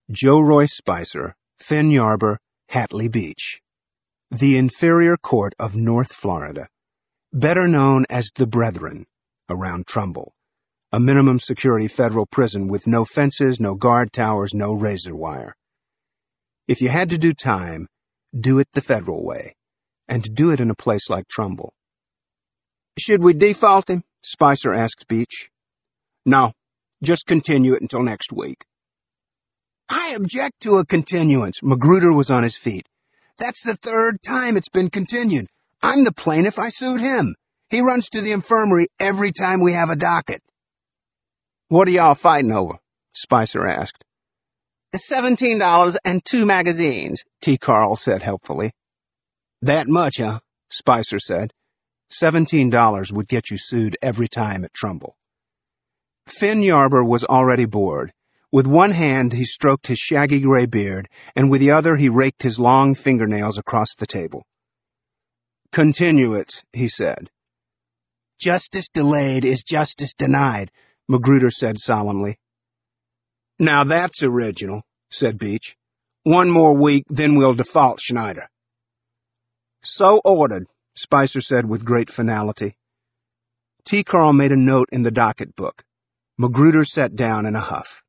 Joe Roy Spicer, Finn Yarber, Hatley Beach. The Inferior Court of North Florida, better known as the Brethren, around Trumbull, a minimum security federal prison with no fences, no guard towers, no razor wire. If you had to do time, do it the federal way, and do it in a place like Trumbull. "Should we default him?" Spicer asked Beach. "No, just continue it until next week." "I object to a continuance." Magruder was on his feet. "That's the third time it's been continued. I'm the plaintiff. I sued him. He runs to the infirmary every time we have a docket." "What are y'all fighting over?" Spicer asked. $17 and 2 magazines, T. Carl said helpfully. "That much, huh?" Spicer said. $17 would get you sued every time at Trumbull. Finn Yarber was already bored. With one hand he stroked his shaggy gray beard, and with the other he raked his long fingernails across the table. "Continue it," he said. "Justice delayed is justice denied," Magruder said solemnly. "Now that's original," said Beach. "One more week, then we'll default Schneider." "So ordered," Spicer said with great finality. T. Carl made a note in the docket book. Magruder sat down in a huff.